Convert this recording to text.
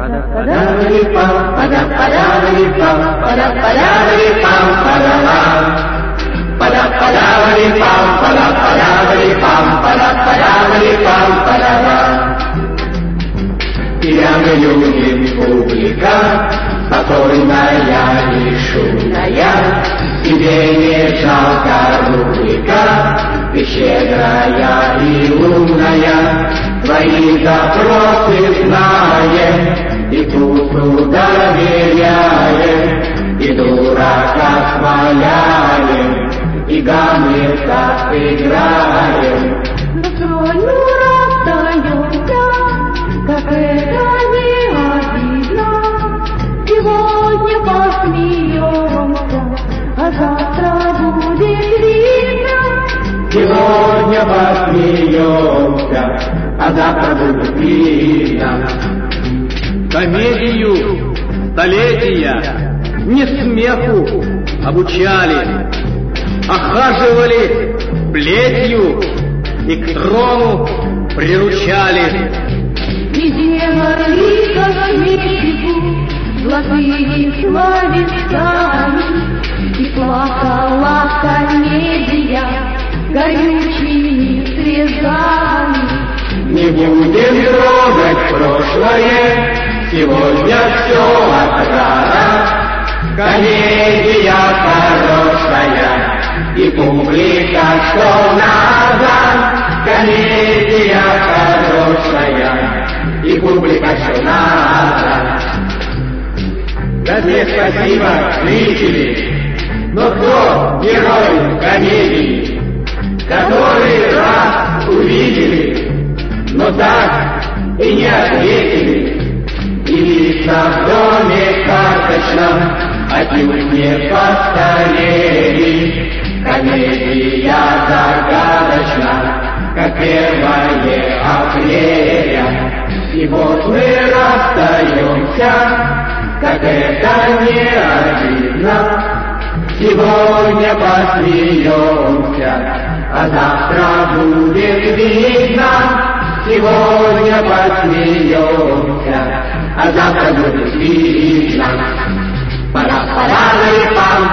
Я мы любим публика, спокойная и шумная, тебе не жалко рубрика, ты щедрая и умная, твои запросы знаем, и вкусу доверяем, и дурака хваляем, и гамлета сыграем. Настроенную расстаемся, как это не обидно. Сегодня посмеемся, а завтра будет видно. Сегодня посмеемся, а завтра будет видно. Комедию столетия не смеху обучали, охаживали плетью и к трону приручали. И делали косметику золотыми словесами, и плакала комедия горючими слезами. Не будем трогать прошлое, сегодня все отрада. Комедия хорошая, и публика что надо. Комедия хорошая, и публика что надо. За все спасибо, зрители, но кто герой комедии, который раз увидели, но так и не ответили, и лица в доме карточном отнюдь не постарели. Комедия загадочна, как 1 апреля, и вот мы расстаемся, как это не обидно. Сегодня посмеемся, а завтра будет видно. Сегодня посмеемся, а завтра будет видно. Пара-пара-ри-пам,